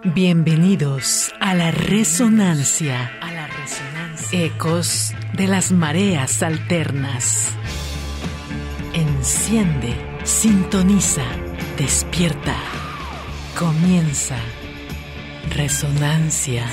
Bienvenidos a la resonancia, ecos de las mareas alternas. Enciende, sintoniza, despierta. Comienza Resonancia.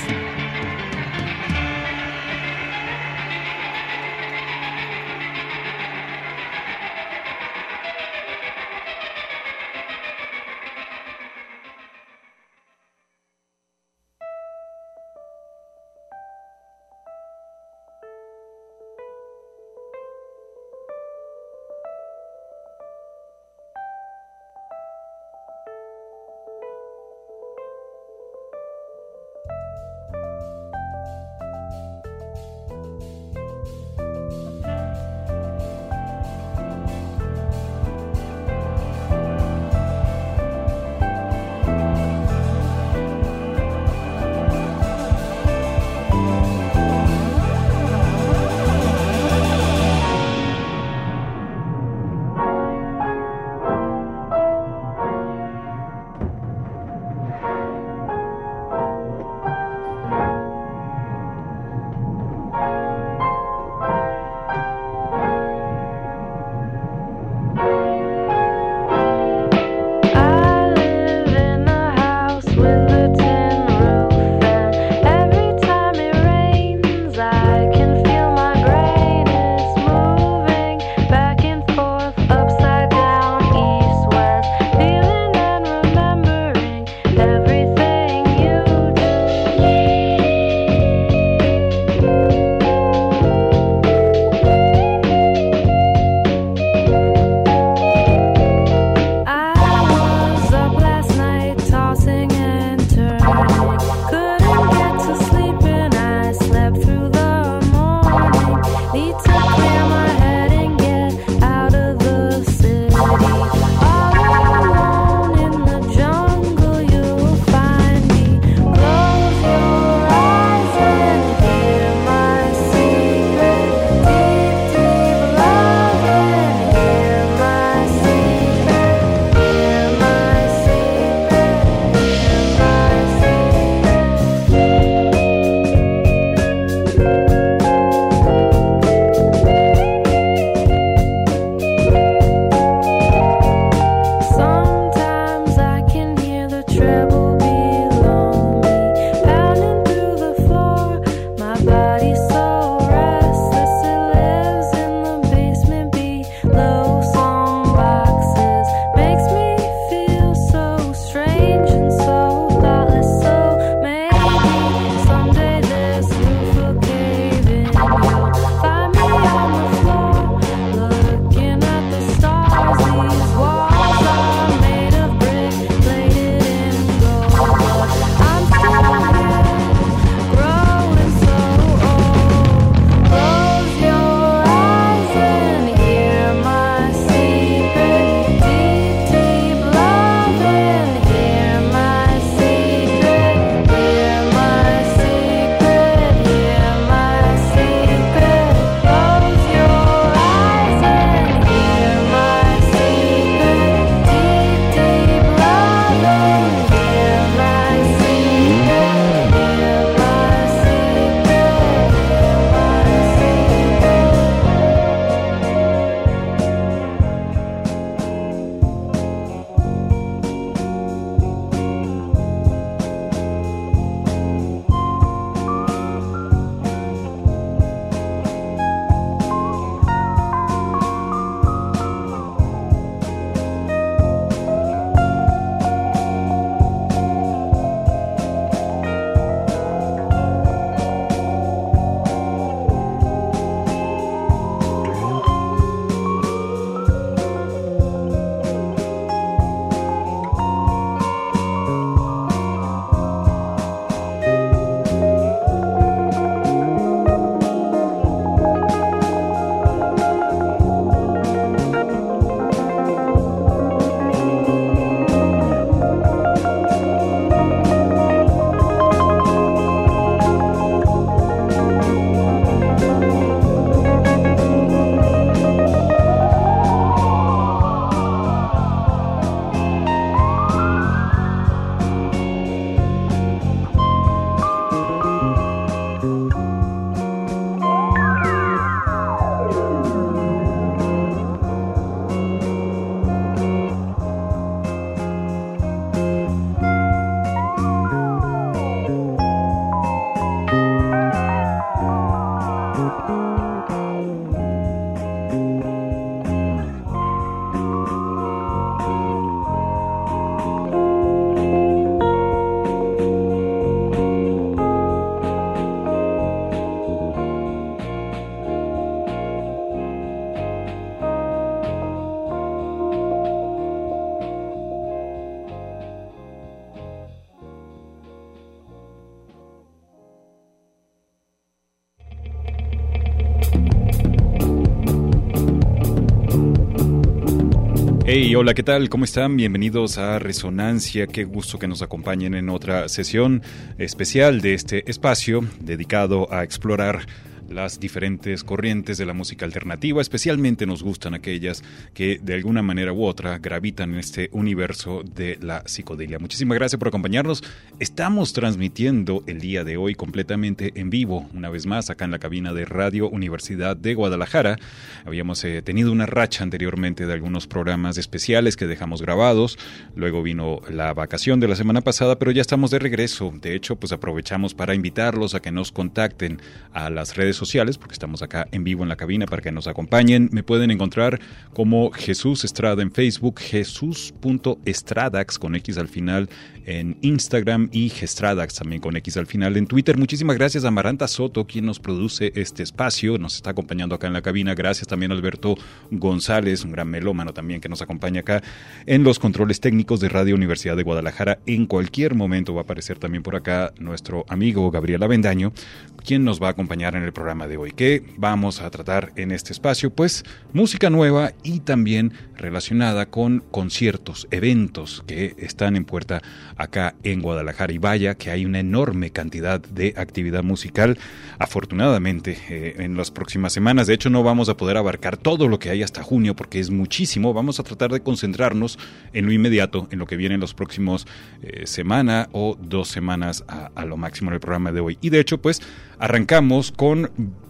Hey, hola, ¿qué tal? ¿Cómo están? Bienvenidos a Resonancia. Qué gusto que nos acompañen en otra sesión especial de este espacio dedicado a explorar las diferentes corrientes de la música alternativa. Especialmente nos gustan aquellas que de alguna manera u otra gravitan en este universo de la psicodelia. Muchísimas gracias por acompañarnos. Estamos transmitiendo el día de hoy completamente en vivo, una vez más acá en la cabina de Radio Universidad de Guadalajara. Habíamos tenido una racha anteriormente de algunos programas especiales que dejamos grabados. Luego vino la vacación de la semana pasada, pero ya estamos de regreso. De hecho, pues aprovechamos para invitarlos a que nos contacten a las redes sociales, porque estamos acá en vivo en la cabina para que nos acompañen. Me pueden encontrar como Jesús Estrada en Facebook, jesús.estradax con X al final en Instagram y Gestradax también con X al final en Twitter. Muchísimas gracias a Amaranta Soto, quien nos produce este espacio, nos está acompañando acá en la cabina. Gracias también a Alberto González, un gran melómano también que nos acompaña acá en los controles técnicos de Radio Universidad de Guadalajara. En cualquier momento va a aparecer también por acá nuestro amigo Gabriel Avendaño, quien nos va a acompañar en el programa de hoy. ¿Qué vamos a tratar en este espacio? Pues música nueva y también relacionada con conciertos, eventos que están en puerta acá en Guadalajara. Y vaya que hay una enorme cantidad de actividad musical, afortunadamente, en las próximas semanas. De hecho, no vamos a poder abarcar todo lo que hay hasta junio porque es muchísimo. Vamos a tratar de concentrarnos en lo inmediato, en lo que viene en los próximos semana o 2 semanas a lo máximo en el programa de hoy. Y de hecho, pues arrancamos con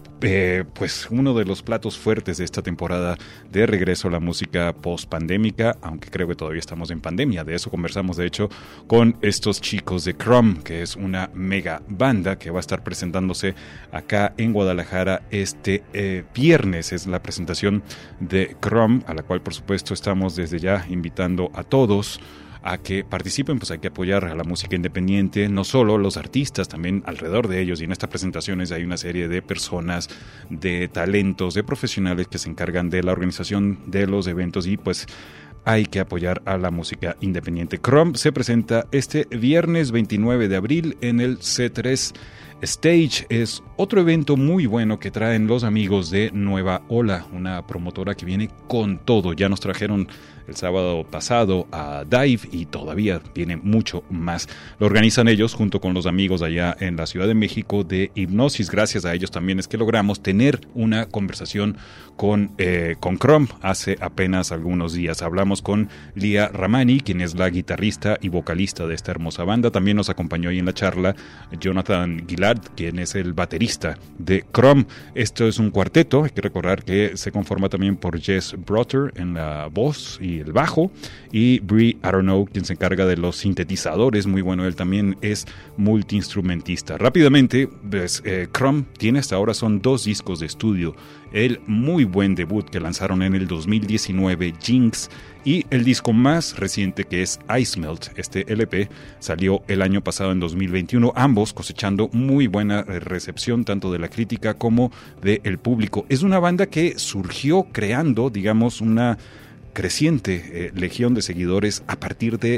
pues uno de los platos fuertes de esta temporada de regreso a la música post-pandémica, aunque creo que todavía estamos en pandemia. De eso conversamos, de hecho, con estos chicos de Crumb, que es una mega banda que va a estar presentándose acá en Guadalajara este viernes. Es la presentación de Crumb, a la cual por supuesto estamos desde ya invitando a todos a que participen. Pues hay que apoyar a la música independiente, no solo los artistas, también alrededor de ellos. Y en estas presentaciones hay una serie de personas, de talentos, de profesionales que se encargan de la organización de los eventos y pues hay que apoyar a la música independiente. Crumb se presenta este viernes 29 de abril en el C3 Stage. Es otro evento muy bueno que traen los amigos de Nueva Ola, una promotora que viene con todo. Ya nos trajeron el sábado pasado a Dive y todavía viene mucho más. Lo organizan ellos junto con los amigos allá en la Ciudad de México de Hipnosis. Gracias a ellos también es que logramos tener una conversación con Crumb hace apenas algunos días. Hablamos con Lia Ramani, quien es la guitarrista y vocalista de esta hermosa banda. También nos acompañó ahí en la charla Jonathan Gillard, quien es el baterista de Crumb. Esto es un cuarteto, hay que recordar que se conforma también por Jess Brotter en la voz y el bajo, y Brie Aronow, quien se encarga de los sintetizadores. Muy bueno, él también es multiinstrumentista. Rápidamente, pues, Crumb tiene hasta ahora son 2 discos de estudio. El muy buen debut que lanzaron en el 2019, Jinx, y el disco más reciente que es Ice Melt. Este LP salió el año pasado en 2021, ambos cosechando muy buena recepción tanto de la crítica como del público. Es una banda que surgió creando, digamos, una creciente legión de seguidores a partir de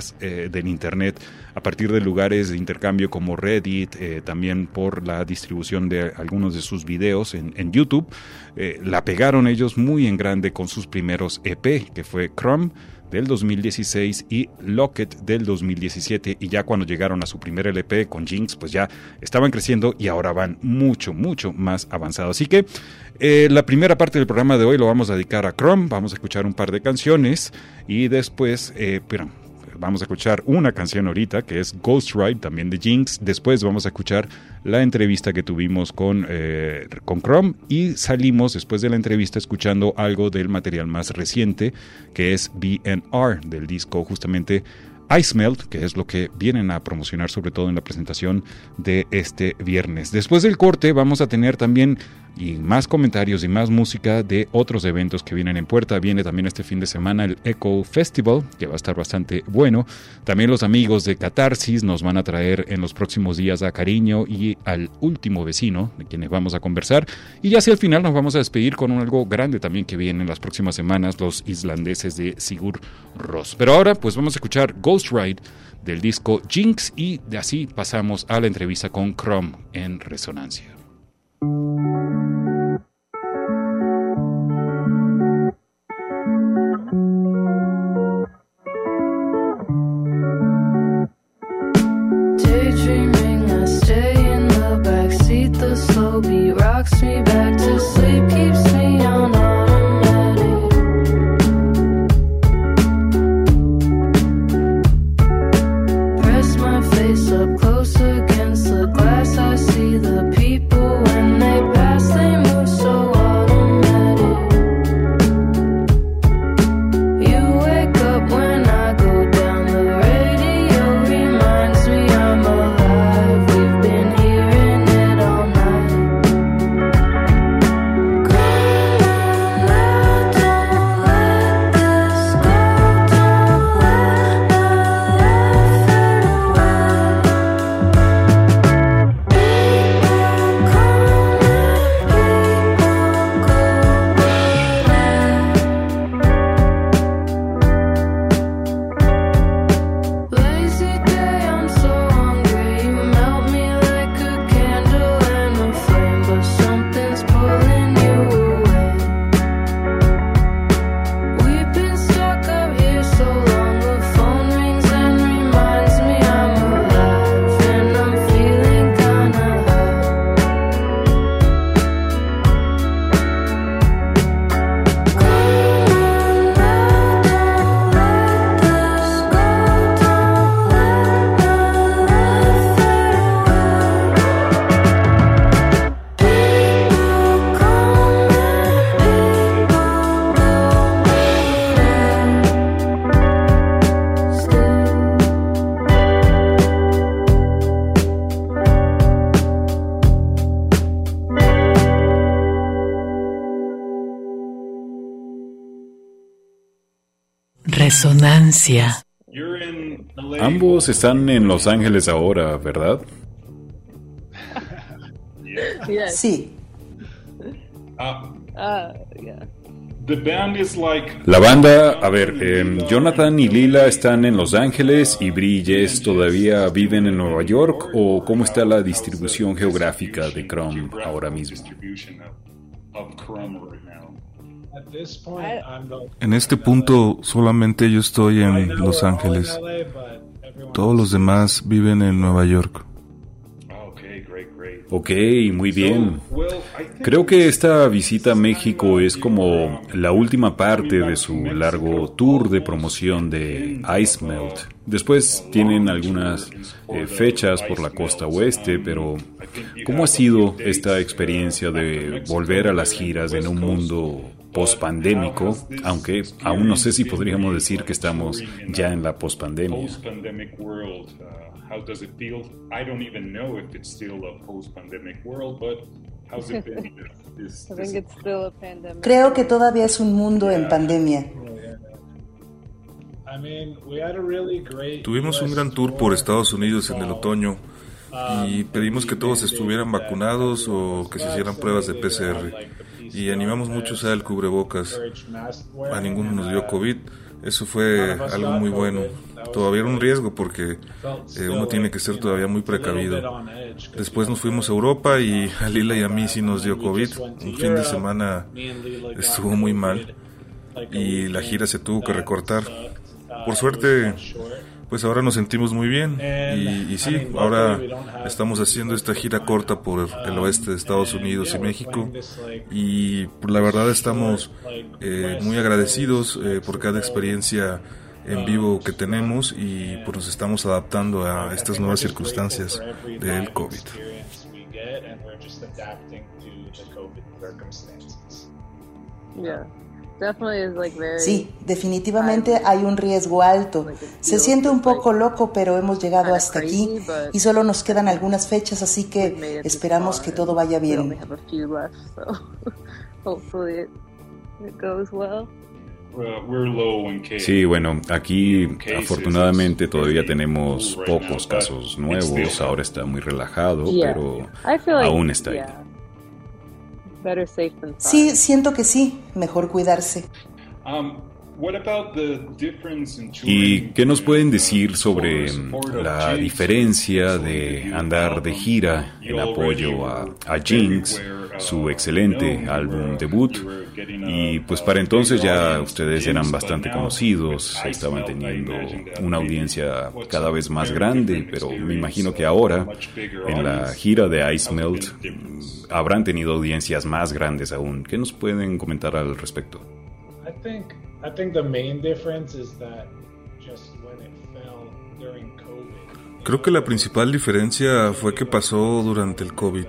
del internet, a partir de lugares de intercambio como Reddit, también por la distribución de algunos de sus videos en YouTube. La pegaron ellos muy en grande con sus primeros EP, que fue Crumb del 2016 y Locket del 2017, y ya cuando llegaron a su primer LP con Jinx, pues ya estaban creciendo y ahora van mucho más avanzados. Así que la primera parte del programa de hoy lo vamos a dedicar a Crumb. Vamos a escuchar un par de canciones y después vamos a escuchar una canción ahorita que es Ghost Ride, también de Jinx. Después vamos a escuchar la entrevista que tuvimos con Crumb, y salimos después de la entrevista escuchando algo del material más reciente, que es BNR, del disco justamente Ice Melt, que es lo que vienen a promocionar sobre todo en la presentación de este viernes. Después del corte vamos a tener también y más comentarios y más música de otros eventos que vienen en puerta. Viene también este fin de semana el Echo Festival, que va a estar bastante bueno. También los amigos de Catarsis nos van a traer en los próximos días a Cariño y al Último Vecino, de quienes vamos a conversar. Y ya hacia el final nos vamos a despedir con algo grande también que viene en las próximas semanas, los islandeses de Sigur Rós. Pero ahora pues vamos a escuchar Ghost Ride del disco Jinx, y de así pasamos a la entrevista con Crumb en Resonancia. resonancia. Ambos están en Los Ángeles ahora, ¿verdad? Sí. La banda, a ver, Jonathan y Lila están en Los Ángeles y Bree y Jess todavía viven en Nueva York, ¿o cómo está la distribución geográfica de Crumb ahora mismo? En este punto solamente yo estoy en Los Ángeles. Todos los demás viven en Nueva York. Ok, muy bien. Creo que esta visita a México es como la última parte de su largo tour de promoción de Ice Melt. Después tienen algunas fechas por la costa oeste, pero ¿cómo ha sido esta experiencia de volver a las giras en un mundo post-pandémico? Aunque aún no sé si podríamos decir que estamos ya en la post-pandemia. How does it feel? I don't even know if it's still a post-pandemic world, but how's it been? I think it's still a pandemic. Creo que todavía es un mundo en pandemia. Tuvimos un gran tour por Estados Unidos en el otoño y pedimos que todos estuvieran vacunados o que se hicieran pruebas de PCR. Y animamos mucho a usar el cubrebocas. A ninguno nos dio COVID. Eso fue algo muy bueno. Todavía era un riesgo porque uno tiene que ser todavía muy precavido. Después nos fuimos a Europa y a Lila y a mí sí nos dio COVID. Un fin de semana estuvo muy mal y la gira se tuvo que recortar. Por suerte, pues ahora nos sentimos muy bien y sí, ahora estamos haciendo esta gira corta por el oeste de Estados Unidos y México y la verdad estamos muy agradecidos por cada experiencia en vivo que tenemos y pues nos estamos adaptando a estas nuevas circunstancias del COVID. Sí, definitivamente hay un riesgo alto. Se siente un poco loco, pero hemos llegado hasta aquí y solo nos quedan algunas fechas, así que esperamos que todo vaya bien. Sí, bueno, aquí afortunadamente todavía tenemos pocos casos nuevos, ahora está muy relajado, pero aún está ahí. Sí, siento que sí, mejor cuidarse. ¿Y qué nos pueden decir sobre la diferencia de andar de gira en apoyo a Jinx, su excelente álbum debut? Y pues para entonces ya ustedes eran bastante conocidos, estaban teniendo una audiencia cada vez más grande, pero me imagino que ahora en la gira de Ice Melt habrán tenido audiencias más grandes aún. ¿Qué nos pueden comentar al respecto? I think the main difference is that just when it fell during COVID. Creo que la principal diferencia fue que pasó durante el COVID.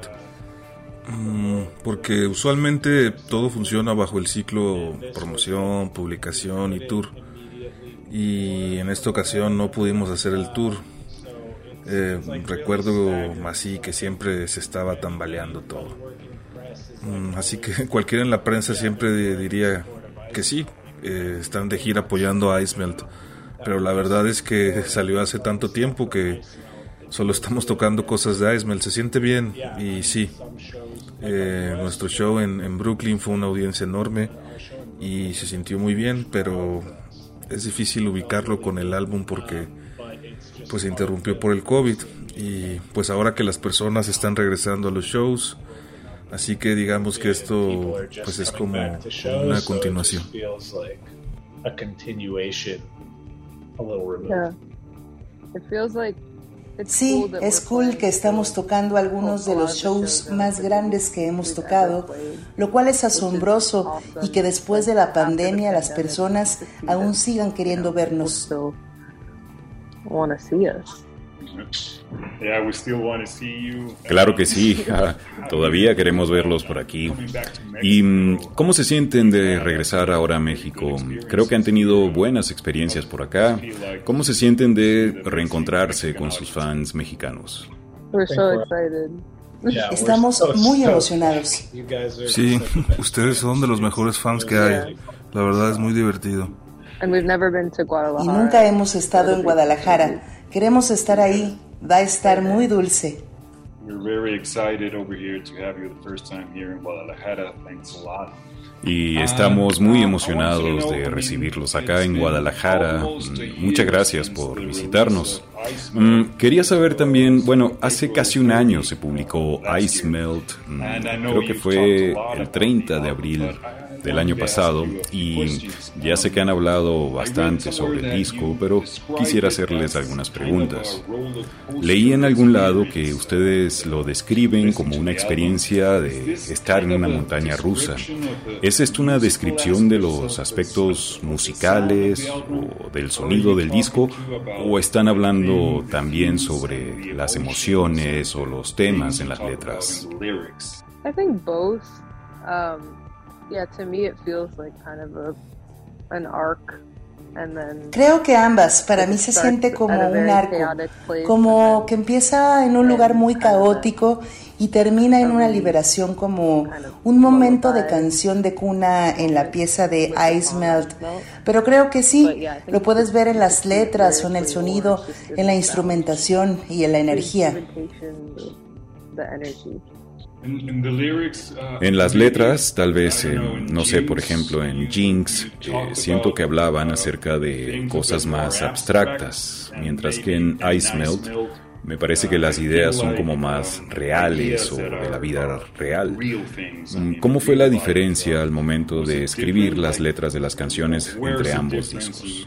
Porque usualmente todo funciona bajo el ciclo promoción, publicación y tour. Y en esta ocasión no pudimos hacer el tour. Recuerdo así que siempre se estaba tambaleando todo. Así que cualquiera en la prensa siempre diría que sí, están de gira apoyando a Ice Melt, pero la verdad es que salió hace tanto tiempo que solo estamos tocando cosas de Ice Melt. Se siente bien y sí, nuestro show en Brooklyn fue una audiencia enorme y se sintió muy bien, pero es difícil ubicarlo con el álbum porque pues se interrumpió por el COVID y pues ahora que las personas están regresando a los shows, así que digamos que esto pues es como una continuación. Sí, es cool que estamos tocando algunos de los shows más grandes que hemos tocado, lo cual es asombroso y que después de la pandemia las personas aún sigan queriendo vernos. Claro que sí, todavía queremos verlos por aquí. ¿Y cómo se sienten de regresar ahora a México? Creo que han tenido buenas experiencias por acá. ¿Cómo se sienten de reencontrarse con sus fans mexicanos? Estamos muy emocionados. Sí, ustedes son de los mejores fans que hay. La verdad es muy divertido. And we've never been to Y Guadalajara. nunca hemos estado en Guadalajara. Queremos estar ahí. Va a estar muy dulce. We're very excited over here to have you the first time here in Guadalajara. Thanks a lot. Y estamos muy emocionados de recibirlos acá en Guadalajara. Muchas gracias por visitarnos. Quería saber también, bueno, hace casi un año se publicó Ice Melt, creo que fue el 30 de abril del año pasado, y ya sé que han hablado bastante sobre el disco, pero quisiera hacerles algunas preguntas. Leí en algún lado que ustedes lo describen como una experiencia de estar en una montaña rusa. ¿Es esto una descripción de los aspectos musicales o del sonido del disco, o están hablando también sobre las emociones o los temas en las letras? I think both. Yeah, to me it feels like kind of an arc. And then Creo que ambas. Para mí se siente como un arco, como que empieza en un lugar muy caótico y termina en una liberación, como un momento de canción de cuna en la pieza de Ice Melt. Pero creo que sí, lo puedes ver en las letras o en el sonido, en la instrumentación y en la energía. the energy. En las letras, tal vez, no sé, por ejemplo, en Jinx, siento que hablaban acerca de cosas más abstractas, mientras que en Ice Melt me parece que las ideas son como más reales o de la vida real. ¿Cómo fue la diferencia al momento de escribir las letras de las canciones entre ambos discos?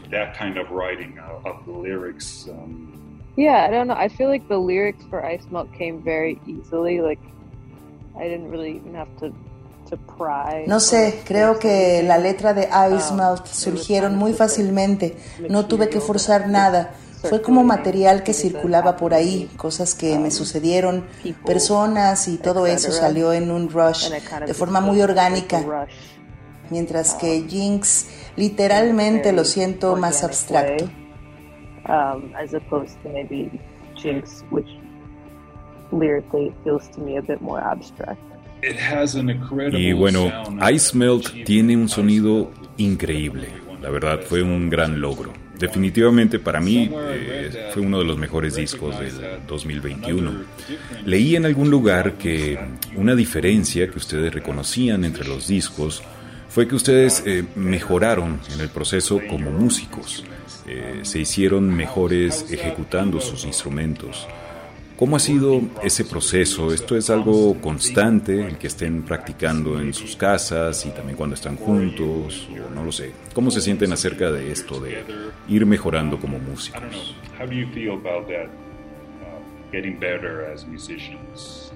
Yeah, I don't know. I feel like the lyrics for Ice Melt came very easily. Like I didn't really even have to pry. No sé, creo que la letra de Ice Melt surgieron muy fácilmente. No tuve que forzar nada. Fue como material que circulaba por ahí, cosas que me sucedieron, personas, y todo eso salió en un rush de forma muy orgánica. Mientras que Jinx literalmente lo siento más abstracto. As opposed to maybe Jinx, which lyrically feels to me a bit more abstract. Y bueno, Ice Melt tiene un sonido increíble. La verdad, fue un gran logro. Definitivamente para mí fue uno de los mejores discos del 2021. Leí en algún lugar que una diferencia que ustedes reconocían entre los discos fue que ustedes mejoraron en el proceso como músicos. Se hicieron mejores ejecutando sus instrumentos. ¿Cómo ha sido ese proceso? ¿Esto es algo constante, el que estén practicando en sus casas y también cuando están juntos? O no lo sé. ¿Cómo se sienten acerca de esto, de ir mejorando como músicos? How do you feel about that, getting better as musicians?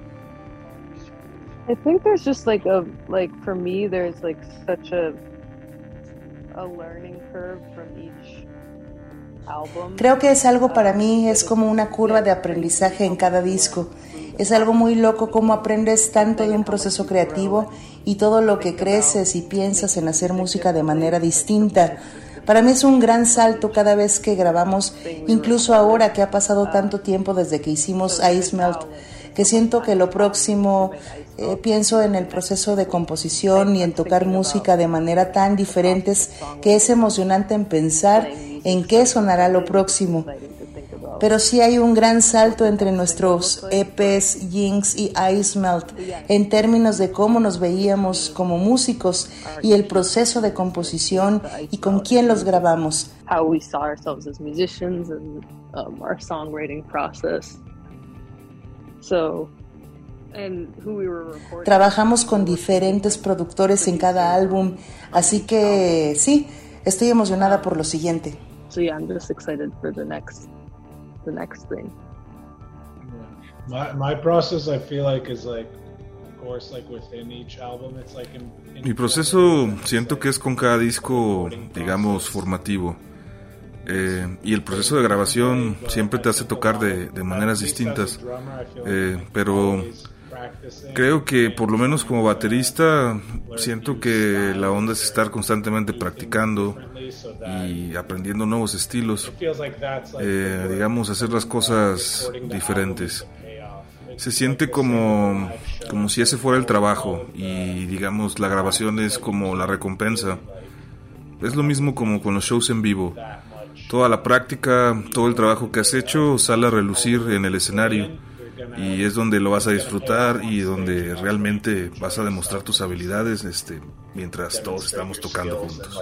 I think there's just like for me there's like such a learning curve from each album. Creo que es algo para mí, es como una curva de aprendizaje en cada disco. Es algo muy loco cómo aprendes tanto de un proceso creativo y todo lo que creces y piensas en hacer música de manera distinta. Para mí es un gran salto cada vez que grabamos, incluso ahora que ha pasado tanto tiempo desde que hicimos Ice Melt, que siento que lo próximo, pienso en el proceso de composición y en tocar música de manera tan diferentes que es emocionante en pensar en qué sonará lo próximo. Pero sí hay un gran salto entre nuestros EPs, Jinx y Ice Melt, en términos de cómo nos veíamos como músicos y el proceso de composición y con quién los grabamos. How we saw ourselves as musicians and our songwriting process. So, and who we were recording. Trabajamos con diferentes productores en cada álbum, así que sí, estoy emocionada por lo siguiente. So yeah, I'm just excited for the next thing. My process, I feel like, is like, of course, like within each album, it's like Mi proceso siento que es con cada disco, digamos, formativo. Y el proceso de grabación siempre te hace tocar de maneras distintas. Pero creo que por lo menos como baterista siento que la onda es estar constantemente practicando y aprendiendo nuevos estilos, digamos, hacer las cosas diferentes. Se siente como si ese fuera el trabajo y digamos la grabación es como la recompensa. Es lo mismo como con los shows en vivo. Toda la práctica, todo el trabajo que has hecho sale a relucir en el escenario y es donde lo vas a disfrutar y donde realmente vas a demostrar tus habilidades mientras todos estamos tocando juntos.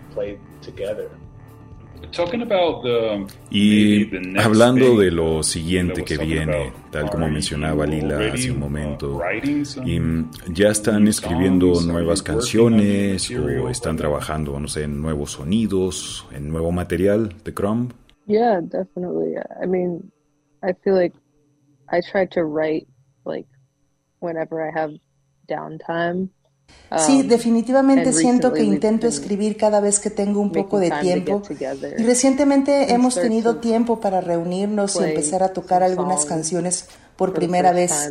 Y hablando de lo siguiente que viene, tal como mencionaba Lila hace un momento, ¿ya están escribiendo nuevas canciones o están trabajando, no sé, en nuevos sonidos, en nuevo material de Crumb? Yeah, definitely. I mean, I feel like I try to write like whenever I have downtime. Sí, definitivamente siento que intento escribir cada vez que tengo un poco de tiempo y recientemente hemos tenido tiempo para reunirnos y empezar a tocar algunas canciones por primera vez.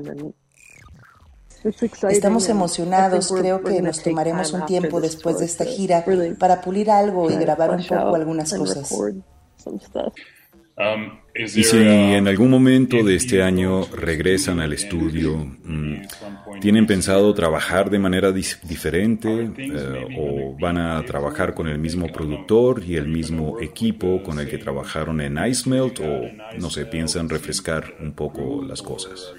Estamos emocionados, creo que nos tomaremos un tiempo después de esta gira para pulir algo y grabar un poco algunas cosas. Y si en algún momento de este año regresan al estudio, ¿tienen pensado trabajar de manera diferente o van a trabajar con el mismo productor y el mismo equipo con el que trabajaron en Ice Melt o, no sé, piensan refrescar un poco las cosas?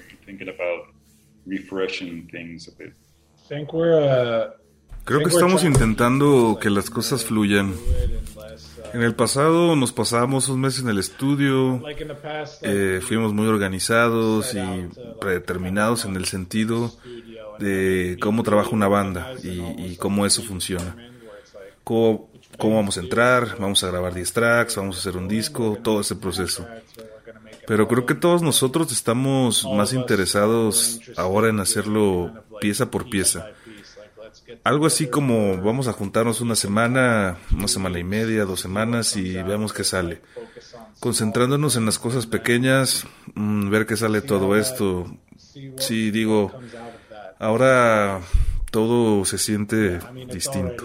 Creo que estamos intentando que las cosas fluyan. En el pasado nos pasábamos un mes en el estudio, fuimos muy organizados y predeterminados en el sentido de cómo trabaja una banda y cómo eso funciona. Cómo vamos a entrar, vamos a grabar 10 tracks, vamos a hacer un disco, todo ese proceso. Pero creo que todos nosotros estamos más interesados ahora en hacerlo pieza por pieza. Algo así como vamos a juntarnos una semana y media, 2 semanas y veamos qué sale. Concentrándonos en las cosas pequeñas, ver qué sale todo esto. Sí, digo, ahora todo se siente distinto.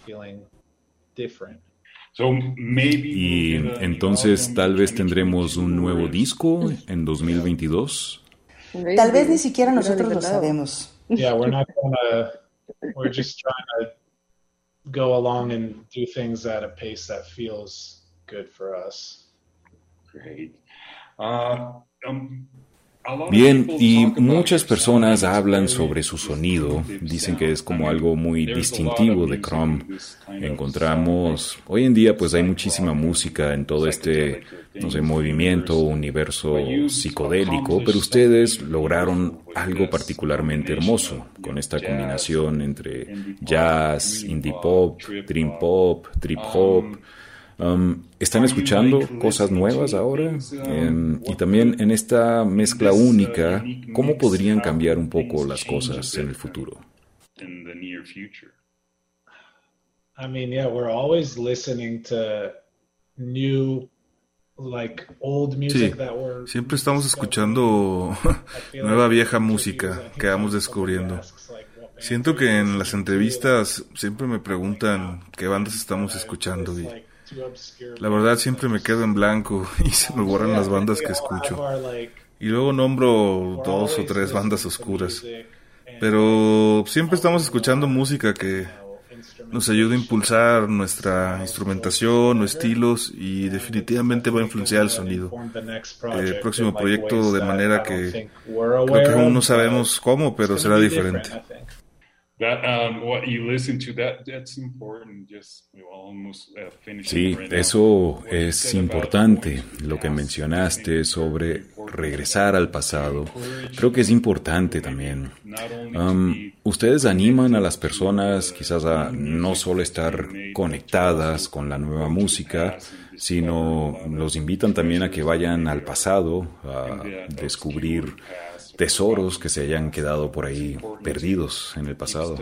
Y entonces tal vez tendremos un nuevo disco en 2022. Tal vez ni siquiera nosotros lo sabemos. We're just trying to go along and do things at a pace that feels good for us. Great. Bien, y muchas personas hablan sobre su sonido, dicen que es como algo muy distintivo de Crumb. Encontramos, hoy en día pues hay muchísima música en todo este, no sé, movimiento, universo psicodélico, pero ustedes lograron algo particularmente hermoso, con esta combinación entre jazz, indie pop, dream pop, trip hop. ¿Están escuchando cosas nuevas ahora? Y también en esta mezcla única, ¿cómo podrían cambiar un poco las cosas en el futuro? I mean, yeah, we're always listening to new, like old music that we're... Siempre estamos escuchando nueva vieja música que vamos descubriendo. Siento que en las entrevistas siempre me preguntan qué bandas estamos escuchando y la verdad siempre me quedo en blanco y se me borran las bandas que escucho. Y luego nombro 2 o 3 bandas oscuras. Pero siempre estamos escuchando música que nos ayuda a impulsar nuestra instrumentación o estilos y definitivamente va a influenciar el sonido. El próximo proyecto de manera que creo que aún no sabemos cómo, pero será diferente. Sí, eso es importante, lo que mencionaste sobre regresar al pasado. Creo que es importante también. Ustedes animan a las personas quizás a no solo estar conectadas con la nueva música, sino los invitan también a que vayan al pasado, a descubrir tesoros que se hayan quedado por ahí perdidos en el pasado.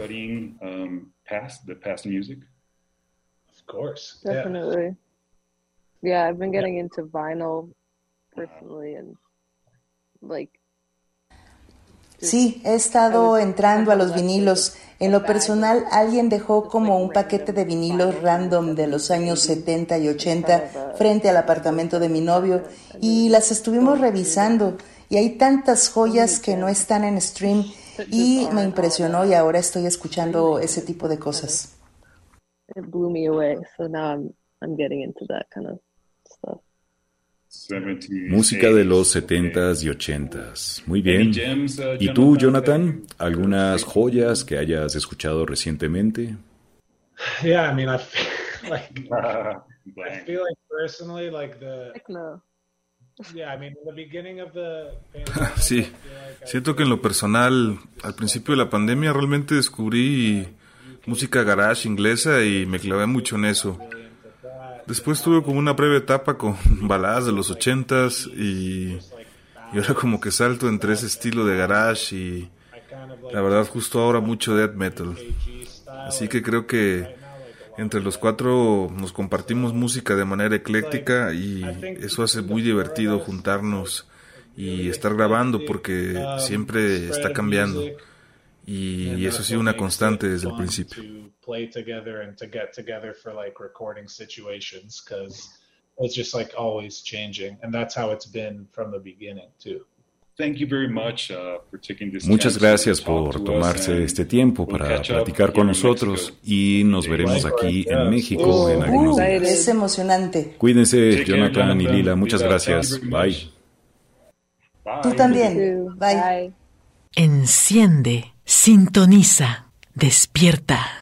Of course. Definitely. Yeah, I've been getting into vinyl personally and like. Sí, he estado entrando a los vinilos. En lo personal, alguien dejó como un paquete de vinilos random de los años 70 y 80 frente al apartamento de mi novio y las estuvimos revisando. Y hay tantas joyas que no están en stream y me impresionó y ahora estoy escuchando ese tipo de cosas. it blew me away. So now I'm getting into that kind of stuff. 70s, Música de los 80s, 70s y 80s. Muy Any bien. gems, ¿Y tú, Jonathan? ¿Algunas joyas que hayas escuchado recientemente? Yeah, I mean, I feel like Blank. personally, like Heck no. yeah, I mean, in the beginning of the pandemic, Sí, I feel like siento que en lo personal, al principio de la pandemia realmente descubrí música garage inglesa y me clavé mucho en eso. Después tuve como una breve etapa con baladas de los 80s y ahora como que salto entre ese estilo de garage y la verdad justo ahora mucho death metal. Así que creo que entre los cuatro nos compartimos música de manera ecléctica y eso hace muy divertido juntarnos y estar grabando porque siempre está cambiando. Y eso ha sido una constante desde el principio. play together and to get together for like recording situations because it's just like always changing, and that's how it's been from the beginning too. Thank you very much for taking this Muchas chance gracias to talk por to us, tomarse and este tiempo we'll para catch up platicar here con in nosotros Mexico. y nos veremos aquí en México en algunos días. Es emocionante. Cuídense, Take care, Jonathan y Lila. Muchas Lila, gracias. thank you very Bye. much. Tú Bye. también. Bye. Bye. Enciende, sintoniza, despierta.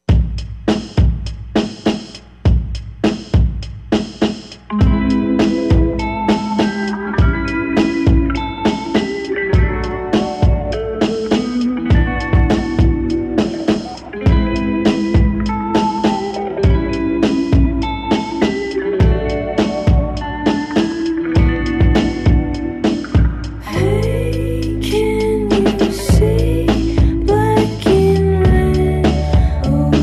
Hey, can you see black and red? Oh,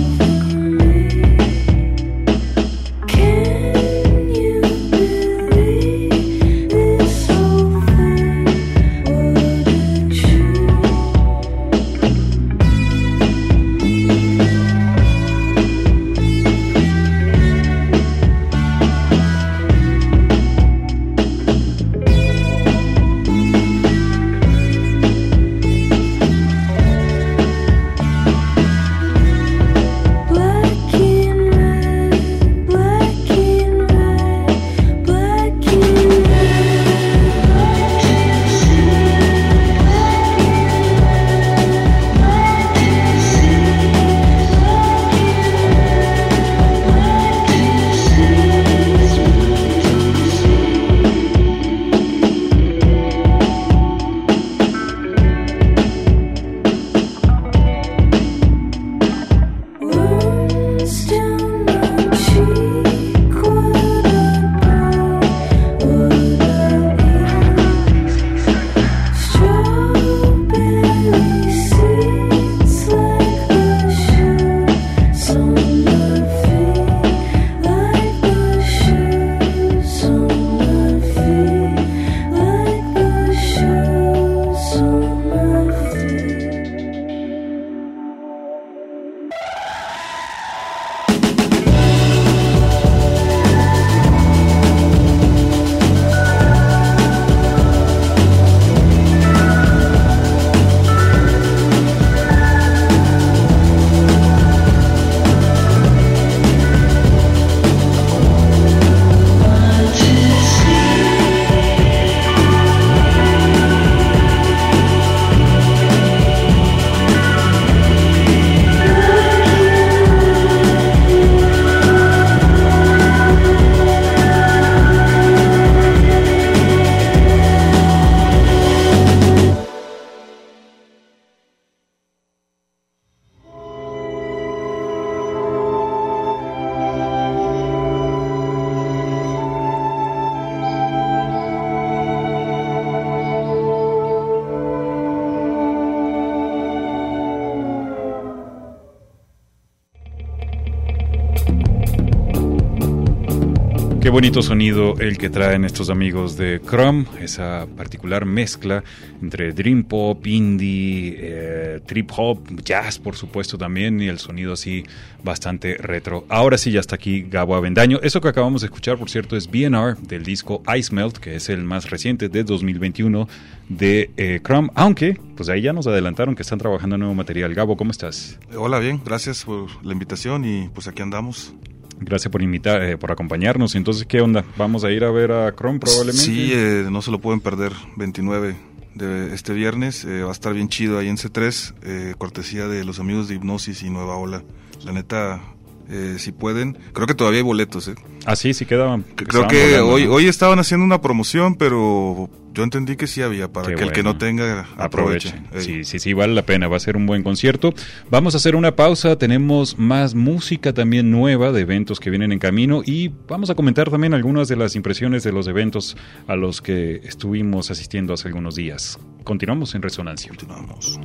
Qué bonito sonido el que traen estos amigos de Chrome, esa particular mezcla entre dream pop, indie, trip hop, jazz por supuesto también, y el sonido así bastante retro. Ahora sí ya está aquí Gabo Avendaño. Eso que acabamos de escuchar, por cierto, es B&R del disco Ice Melt, que es el más reciente de 2021 de Chrome, aunque pues ahí ya nos adelantaron que están trabajando en nuevo material. Gabo, ¿cómo estás? Hola, bien, gracias por la invitación y pues aquí andamos. Gracias por acompañarnos. Entonces, ¿qué onda? ¿Vamos a ir a ver a Chrome probablemente? Sí, no se lo pueden perder, 29 de este viernes, va a estar bien chido ahí en C3, cortesía de los amigos de Hipnosis y Nueva Ola. La neta, si pueden, creo que todavía hay boletos. Ah, sí quedaban. Creo que volando, hoy estaban haciendo una promoción, pero yo entendí que sí había, para que el que no tenga aproveche. Sí, vale la pena, va a ser un buen concierto. Vamos a hacer una pausa, tenemos más música también nueva de eventos que vienen en camino y vamos a comentar también algunas de las impresiones de los eventos a los que estuvimos asistiendo hace algunos días. Continuamos en Resonancia. Continuamos.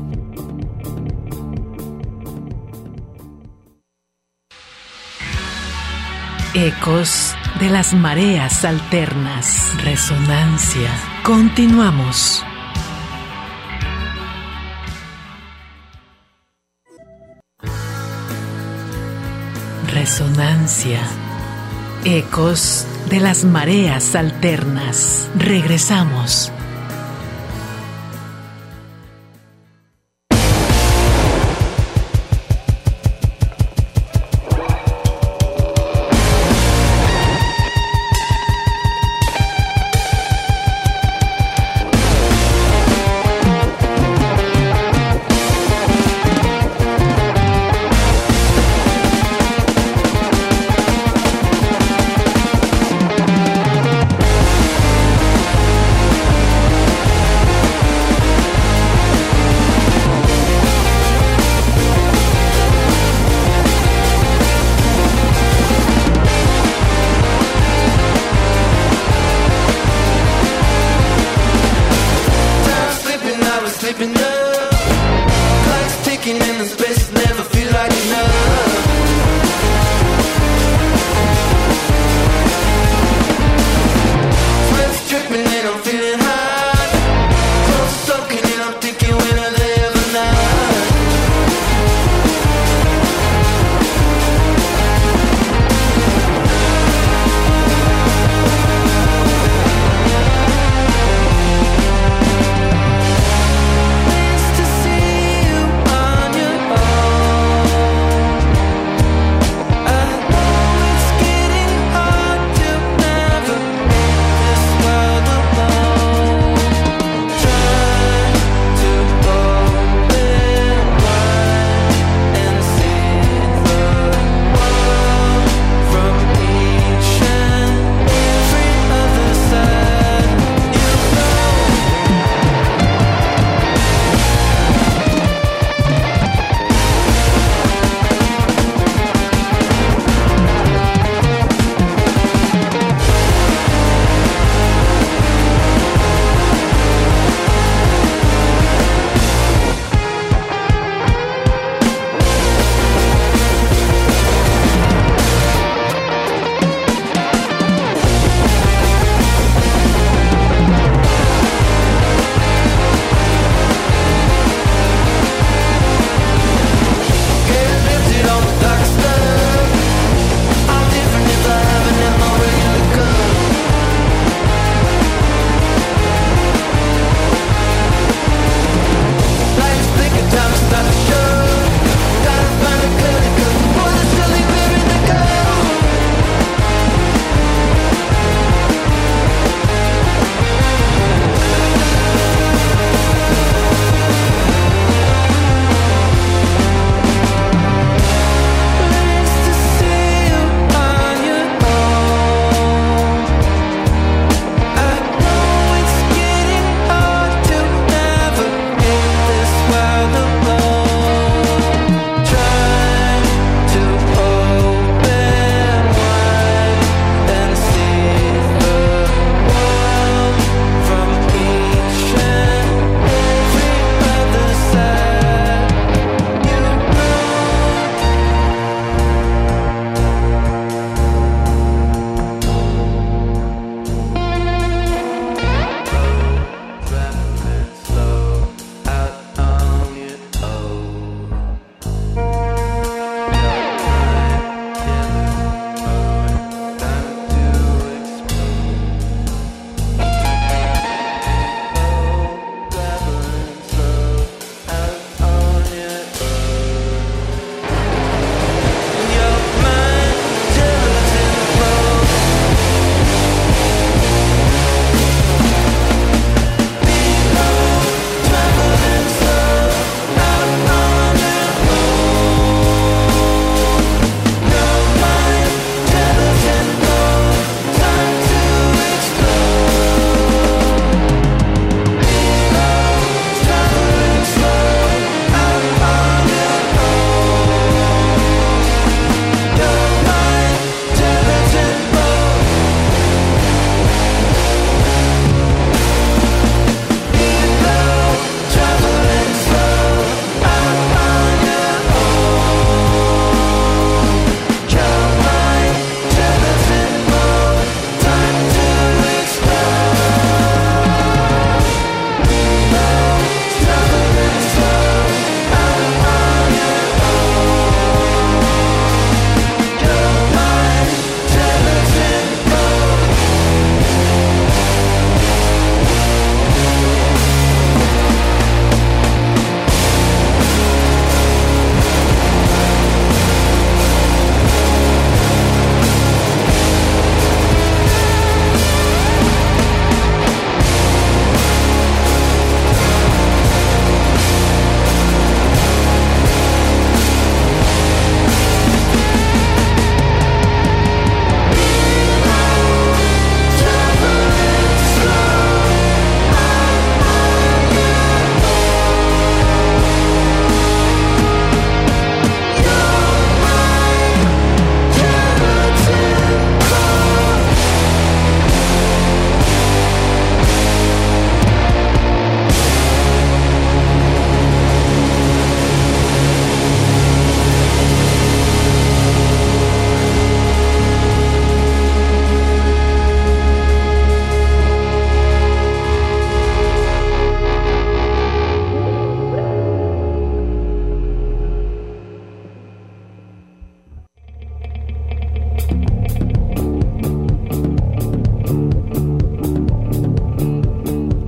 Ecos de las mareas alternas. Resonancia. Continuamos. Resonancia. Ecos de las mareas alternas. Regresamos.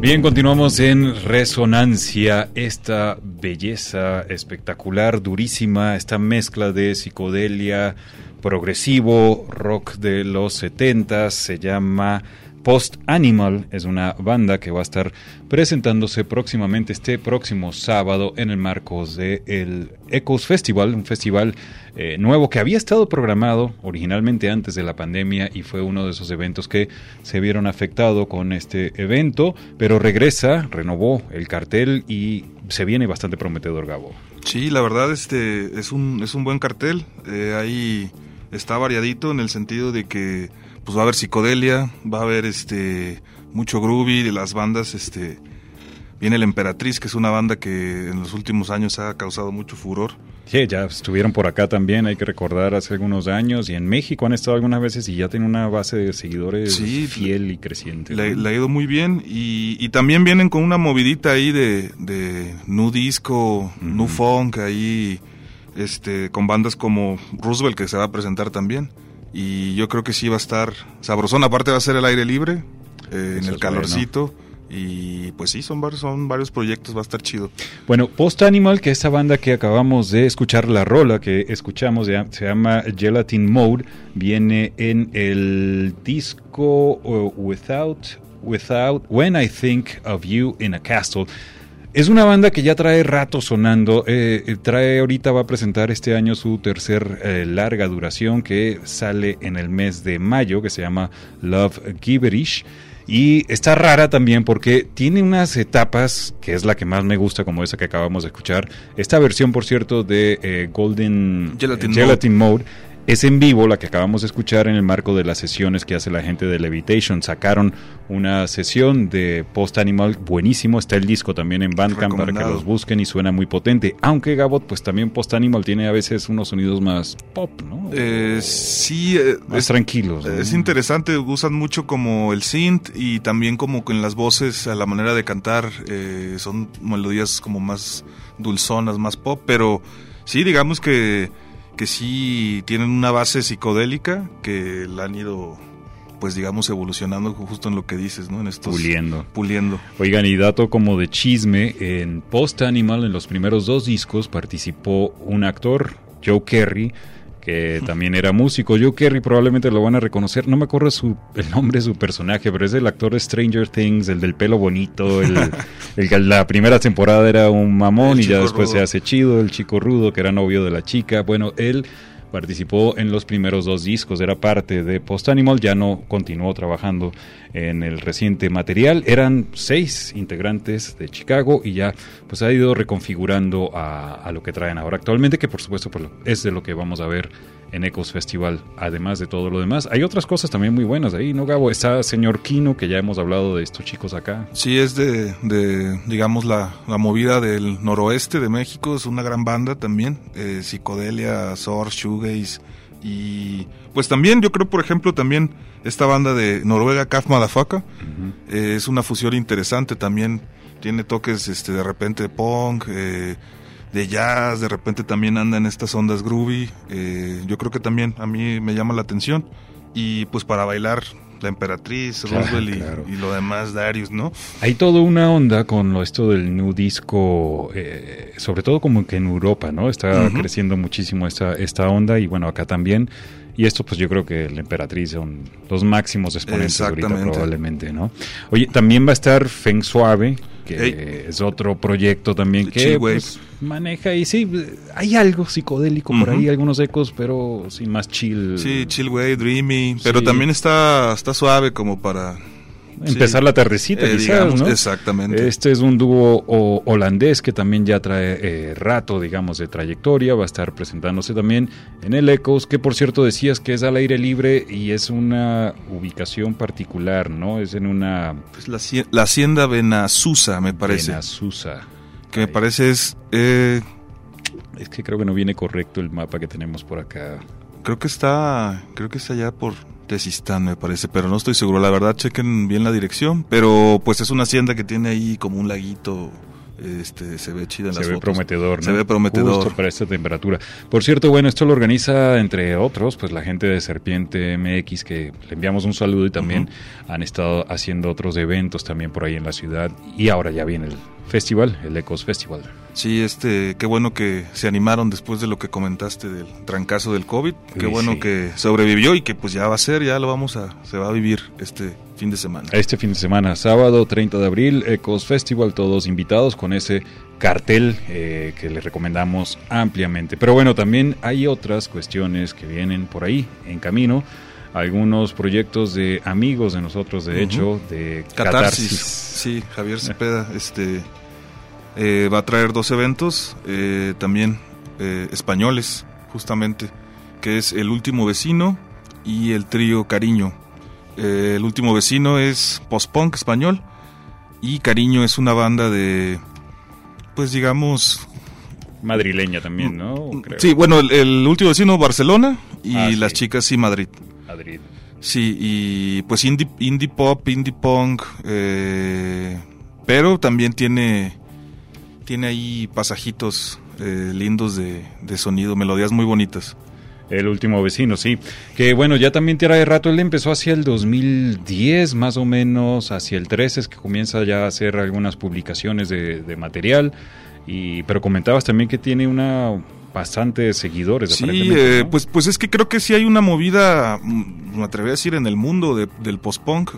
Bien, continuamos en Resonancia, esta belleza espectacular, durísima, esta mezcla de psicodelia, progresivo, rock de los 70s, se llama Post Animal, es una banda que va a estar presentándose próximamente este próximo sábado en el marco del Echoes Festival, un festival nuevo que había estado programado originalmente antes de la pandemia y fue uno de esos eventos que se vieron afectados con este evento, pero renovó el cartel y se viene bastante prometedor, Gabo. Sí, la verdad es un buen cartel, ahí está variadito en el sentido de que pues va a haber psicodelia, va a haber mucho groovy de las bandas, viene La Emperatriz, que es una banda que en los últimos años ha causado mucho furor. Sí, ya estuvieron por acá también, hay que recordar, hace algunos años, y en México han estado algunas veces y ya tienen una base de seguidores fiel y creciente. Le ha ido muy bien y también vienen con una movidita ahí de nu disco, nu funk, ahí con bandas como Roosevelt, que se va a presentar también. Y yo creo que sí va a estar sabrosón. Aparte va a ser el aire libre, en el calorcito. Bueno. Y pues sí, son varios proyectos, va a estar chido. Bueno, Post Animal, que esta banda que acabamos de escuchar, la rola que escuchamos, se llama Gelatin Mode, viene en el disco Without When I Think of You in a Castle. Es una banda que ya trae rato sonando, ahorita va a presentar este año su tercer larga duración que sale en el mes de mayo, que se llama Love Gibberish, y está rara también porque tiene unas etapas, que es la que más me gusta, como esa que acabamos de escuchar. Esta versión, por cierto, de Golden Gelatin Mode, es en vivo, la que acabamos de escuchar en el marco de las sesiones que hace la gente de Levitation. Sacaron una sesión de Post Animal buenísimo, está el disco también en Bandcamp para que los busquen y suena muy potente, aunque Gabot, pues también Post Animal tiene a veces unos sonidos más pop, ¿no? Sí, más tranquilos, ¿no? Es interesante, usan mucho como el synth y también como en las voces, a la manera de cantar, son melodías como más dulzonas, más pop, pero sí, digamos que sí tienen una base psicodélica que la han ido, pues digamos, evolucionando justo en lo que dices, ¿no? En estos puliendo. Oigan, y dato como de chisme, en Post Animal, en los primeros 2 discos, participó un actor, Joe Kerry, que también era músico. Joe Kerry probablemente lo van a reconocer, no me acuerdo el nombre de su personaje, pero es el actor de Stranger Things, el del pelo bonito, el que la primera temporada era un mamón y ya después se hace chido, el chico rudo que era novio de la chica. Bueno, él participó en los primeros 2 discos, era parte de Post Animal, ya no continuó trabajando en el reciente material. Eran 6 integrantes de Chicago y ya pues ha ido reconfigurando a lo que traen ahora actualmente, que por supuesto pues, es de lo que vamos a ver en Echoes Festival, además de todo lo demás. Hay otras cosas también muy buenas ahí, ¿no, Gabo? Está Señor Kino, que ya hemos hablado de estos chicos acá. Sí, es de digamos, la movida del noroeste de México, es una gran banda también, psicodelia, surf, shoegaze, y pues también, yo creo, por ejemplo, también esta banda de Noruega, Kaf Madafaka, es una fusión interesante también, tiene toques de repente de punk, de jazz, de repente también anda en estas ondas groovy, yo creo que también a mí me llama la atención, y pues para bailar La Emperatriz, Roosevelt y lo demás, Darius, ¿no? Hay toda una onda con esto del new disco, sobre todo como que en Europa, ¿no? Está creciendo muchísimo esta onda, y bueno, acá también. Y esto pues yo creo que La Emperatriz son los máximos exponentes ahorita probablemente, ¿no? Oye, también va a estar Feng Suave, que es otro proyecto también que pues, maneja, y sí, hay algo psicodélico por ahí, algunos ecos, pero sí, más chill. Sí, chill wave, dreamy, pero también está suave como para empezar la tardecita, quizás, digamos, ¿no? Exactamente. Este es un dúo holandés que también ya trae rato, digamos, de trayectoria. Va a estar presentándose también en el Echoes, que por cierto decías que es al aire libre y es una ubicación particular, ¿no? Es en una... Pues la Hacienda Benasusa, me parece. Benasusa. Que me parece es que creo que no viene correcto el mapa que tenemos por acá. Creo que está allá por Tezistán, me parece, pero no estoy seguro. La verdad, chequen bien la dirección, pero pues es una hacienda que tiene ahí como un laguito se ve chida en las fotos. Se ve prometedor, ¿no? Se ve prometedor. Justo para esta temperatura. Por cierto, bueno, esto lo organiza, entre otros, pues la gente de Serpiente MX, que le enviamos un saludo, y también han estado haciendo otros eventos también por ahí en la ciudad, y ahora ya viene el festival, el Ecos Festival. Sí, qué bueno que se animaron después de lo que comentaste del trancazo del COVID. Qué bueno que sobrevivió y que pues ya va a ser, se va a vivir este fin de semana. Este fin de semana, sábado 30 de abril, Ecos Festival, todos invitados con ese cartel que les recomendamos ampliamente. Pero bueno, también hay otras cuestiones que vienen por ahí en camino. Algunos proyectos de amigos de nosotros, de hecho, de Catarsis. Sí, Javier Cepeda, va a traer 2 eventos, también españoles, justamente, que es El Último Vecino y el trío Cariño. El Último Vecino es post-punk español y Cariño es una banda de, pues digamos... madrileña también, ¿no? Creo. Sí, bueno, el Último Vecino Barcelona y las chicas sí Madrid. Sí, y pues indie pop, indie punk, pero también tiene ahí pasajitos lindos de sonido, melodías muy bonitas. El Último Vecino, sí. Que bueno, ya también tiene rato, él empezó hacia el 2010, más o menos, hacia el 13 es que comienza ya a hacer algunas publicaciones de material, pero comentabas también que tiene bastantes seguidores. Sí, ¿no? pues es que creo que sí hay una movida, me atrevería a decir, en el mundo del post-punk.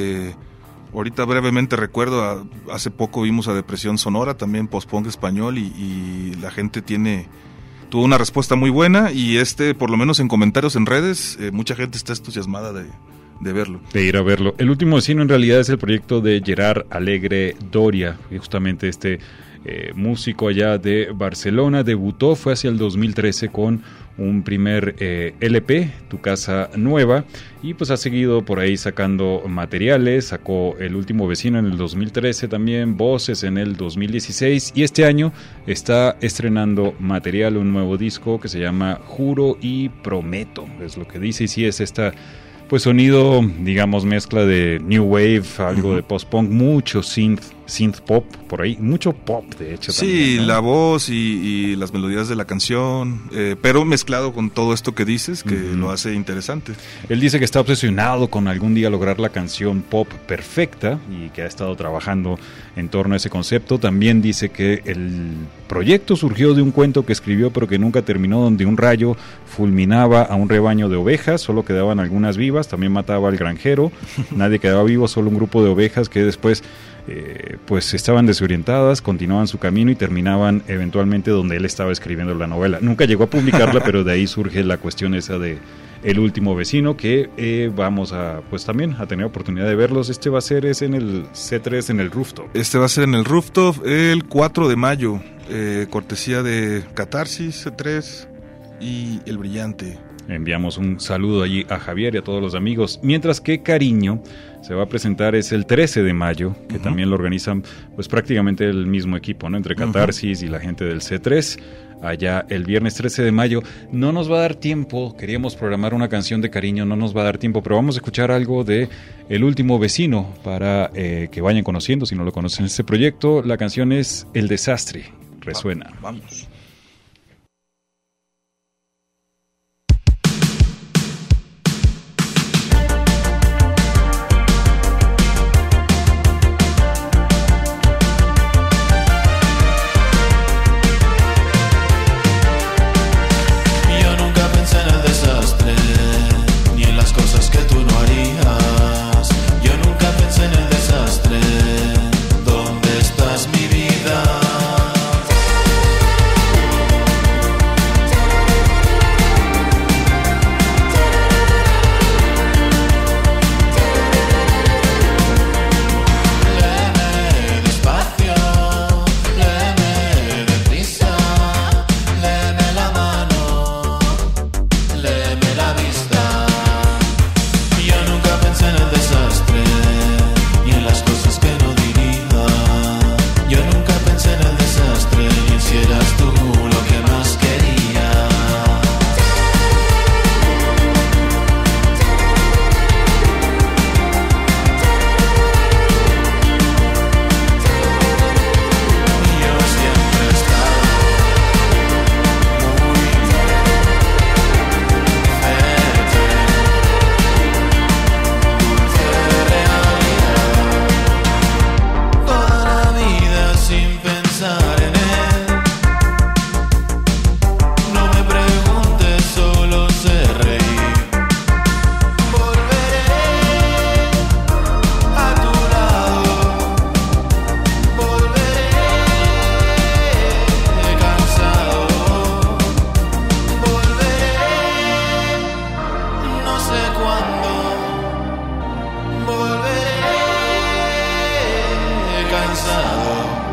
Ahorita brevemente recuerdo, hace poco vimos a Depresión Sonora, también post-punk español, y la gente tuvo una respuesta muy buena, y por lo menos en comentarios en redes, mucha gente está entusiasmada de verlo. De ir a verlo. El Último Vecino en realidad es el proyecto de Gerard Alegre Doria, y justamente músico allá de Barcelona, debutó, fue hacia el 2013 con un primer LP, Tu Casa Nueva, y pues ha seguido por ahí sacando materiales. Sacó El Último Vecino en el 2013 también, Voces en el 2016, y este año está estrenando material, un nuevo disco que se llama Juro y Prometo, es lo que dice, y sí es pues sonido, digamos, mezcla de new wave, algo de post-punk, mucho synth pop por ahí, mucho pop de hecho. Sí, también, ¿no? La voz y las melodías de la canción, pero mezclado con todo esto que dices, que lo hace interesante. Él dice que está obsesionado con algún día lograr la canción pop perfecta y que ha estado trabajando en torno a ese concepto. También dice que el proyecto surgió de un cuento que escribió pero que nunca terminó, donde un rayo fulminaba a un rebaño de ovejas, solo quedaban algunas vivas, también mataba al granjero, nadie quedaba vivo, solo un grupo de ovejas que después pues estaban desorientadas, continuaban su camino y terminaban eventualmente donde él estaba escribiendo la novela. Nunca llegó a publicarla, pero de ahí surge la cuestión esa de El Último Vecino, que vamos a pues también a tener oportunidad de verlos. Es en el C3 en el Rooftop. Va a ser en el Rooftop el 4 de mayo, cortesía de Catarsis, C3 y El Brillante. Enviamos un saludo allí a Javier y a todos los amigos. Mientras que Cariño se va a presentar es el 13 de mayo, que también lo organizan pues prácticamente el mismo equipo, ¿no? Entre Catarsis y la gente del C3, allá el viernes 13 de mayo. No nos va a dar tiempo, queríamos programar una canción de Cariño, no nos va a dar tiempo, pero vamos a escuchar algo de El Último Vecino para que vayan conociendo, si no lo conocen, este proyecto. La canción es El Desastre, resuena. Vamos. ¿Dónde estás, mi vida? cansado.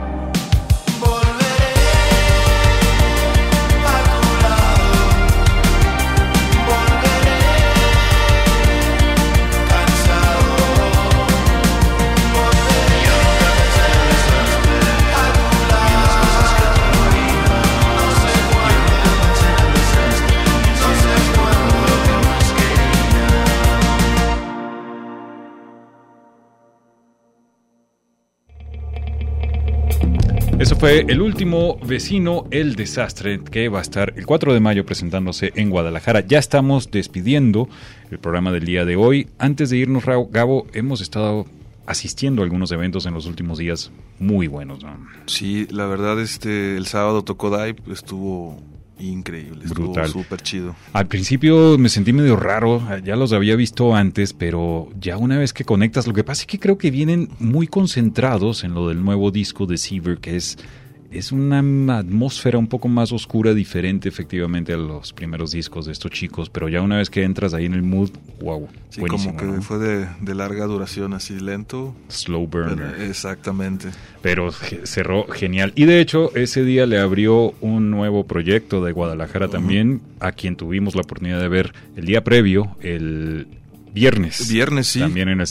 Eso fue el último Vecino, el Desastre, que va a estar el 4 de mayo presentándose en Guadalajara. Ya estamos despidiendo el programa del día de hoy. Antes de irnos, Gabo, hemos estado asistiendo a algunos eventos en los últimos días muy buenos, ¿no? Sí, la verdad, el sábado tocó Dive, estuvo increíble, brutal, estuvo súper chido. Al principio me sentí medio raro, ya los había visto antes, pero ya una vez que conectas, lo que pasa es que creo que vienen muy concentrados en lo del nuevo disco de Sever, que es una atmósfera un poco más oscura, diferente efectivamente a los primeros discos de estos chicos, pero ya una vez que entras ahí en el mood, wow, sí, como que, ¿no?, fue de larga duración, así lento. Slow burner. Exactamente. Pero cerró genial. Y de hecho, ese día le abrió un nuevo proyecto de Guadalajara también, a quien tuvimos la oportunidad de ver el día previo, el Viernes, sí. También en el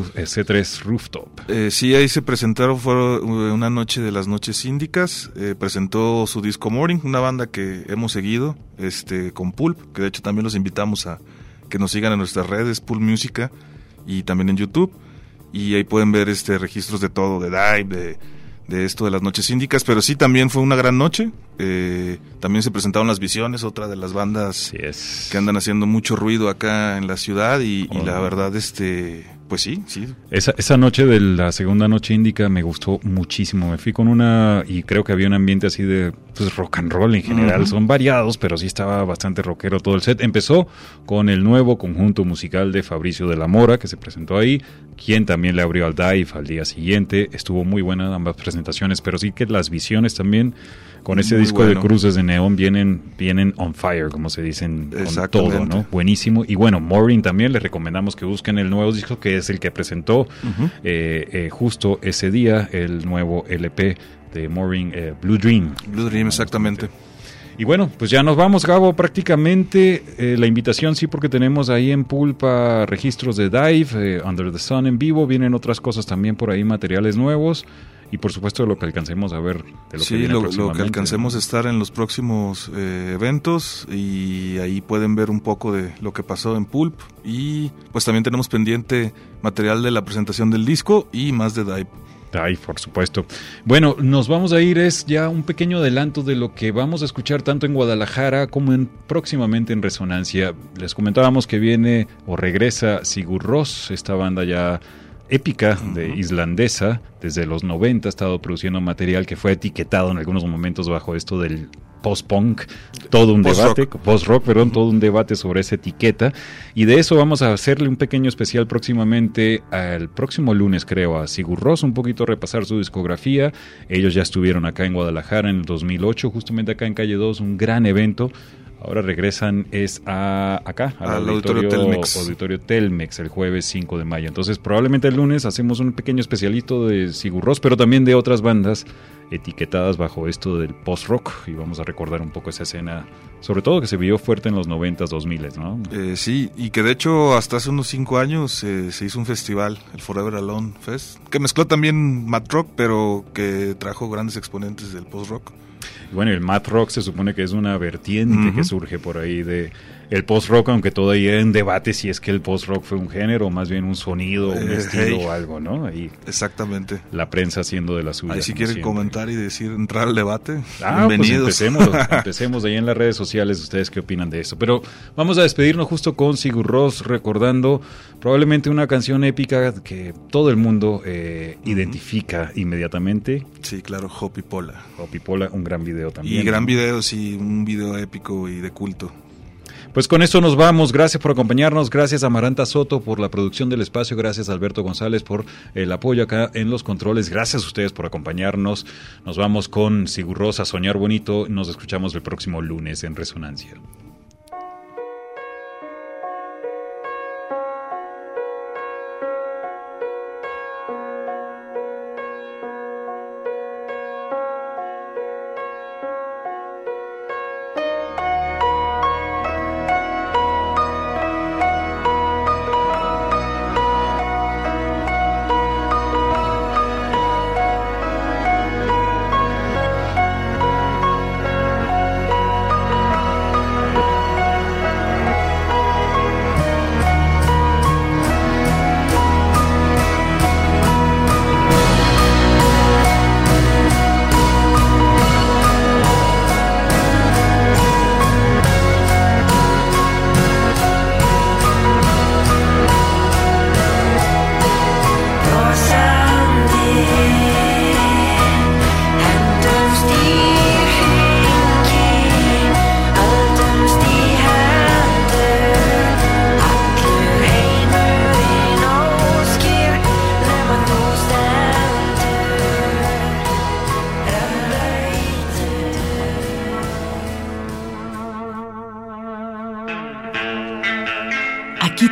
C3 Rooftop. Sí, ahí se presentaron, fue una noche de las noches síndicas. Presentó su disco Morning, una banda que hemos seguido, con Pulp, que de hecho también los invitamos a que nos sigan en nuestras redes, Pulp Música, y también en YouTube. Y ahí pueden ver registros de todo, de Dive, de esto de las noches síndicas, pero sí, también fue una gran noche. También se presentaron Las Visiones, otra de las bandas que andan haciendo mucho ruido acá en la ciudad, y la verdad, pues sí. Esa noche de la segunda noche índica me gustó muchísimo. Me fui con y creo que había un ambiente así de rock and roll en general. Uh-huh. Son variados, pero sí estaba bastante rockero todo el set. Empezó con el nuevo conjunto musical de Fabricio de la Mora, que se presentó ahí, quien también le abrió al Dive al día siguiente. Estuvo muy buena ambas presentaciones, pero sí que Las Visiones también, con ese disco de Cruces de Neón, vienen on fire, como se dicen, con todo, ¿no? Buenísimo. Y bueno, Maureen también, les recomendamos que busquen el nuevo disco, que es el que presentó justo ese día, el nuevo LP de Maureen, Blue Dream. Blue Dream, exactamente. Y bueno, pues ya nos vamos, Gabo, prácticamente. La invitación sí, porque tenemos ahí en Pulpa registros de Dive, Under the Sun en vivo, vienen otras cosas también por ahí, materiales nuevos. Y por supuesto lo que alcancemos a ver de lo que viene próximamente. Lo que alcancemos a estar en los próximos eventos, y ahí pueden ver un poco de lo que pasó en Pulp. Y pues también tenemos pendiente material de la presentación del disco y más de Dive. Ay, por supuesto. Bueno, nos vamos a ir, es ya un pequeño adelanto de lo que vamos a escuchar tanto en Guadalajara como próximamente en Resonancia. Les comentábamos que viene o regresa Sigur Rós, esta banda ya épica islandesa, desde los 90 ha estado produciendo material que fue etiquetado en algunos momentos bajo esto del post-punk, todo un debate, post-rock, todo un debate sobre esa etiqueta, y de eso vamos a hacerle un pequeño especial próximamente, el próximo lunes creo, a Sigur Rós, un poquito repasar su discografía. Ellos ya estuvieron acá en Guadalajara en el 2008, justamente acá en Calle 2, un gran evento. Ahora regresan acá, al Auditorio Telmex, el jueves 5 de mayo. Entonces probablemente el lunes hacemos un pequeño especialito de Sigur Rós, pero también de otras bandas etiquetadas bajo esto del post-rock, y vamos a recordar un poco esa escena, sobre todo que se vio fuerte en los 90s, 2000s, ¿no? Sí, y que de hecho hasta hace unos 5 años se hizo un festival, el Forever Alone Fest, que mezcló también math rock, pero que trajo grandes exponentes del post-rock. Bueno, el math rock se supone que es una vertiente que surge por ahí de el post-rock, aunque todavía hay un debate si es que el post-rock fue un género o más bien un sonido, un estilo o algo, ¿no? Ahí exactamente. La prensa haciendo de la suya. Ahí si quieren comentar y entrar al debate, bienvenidos. Pues empecemos ahí en las redes sociales, ustedes qué opinan de eso. Pero vamos a despedirnos justo con Sigur Rós, recordando probablemente una canción épica que todo el mundo identifica inmediatamente. Sí, claro, Hopi Pola. Hopi Pola, un gran video también. Y gran video, sí, un video épico y de culto. Pues con esto nos vamos. Gracias por acompañarnos. Gracias a Amaranta Soto por la producción del espacio. Gracias a Alberto González por el apoyo acá en los controles. Gracias a ustedes por acompañarnos. Nos vamos con Sigur Rós a soñar bonito. Nos escuchamos el próximo lunes en Resonancia.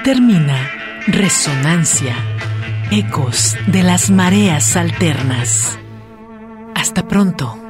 termina Resonancia, ecos de las mareas alternas. Hasta pronto.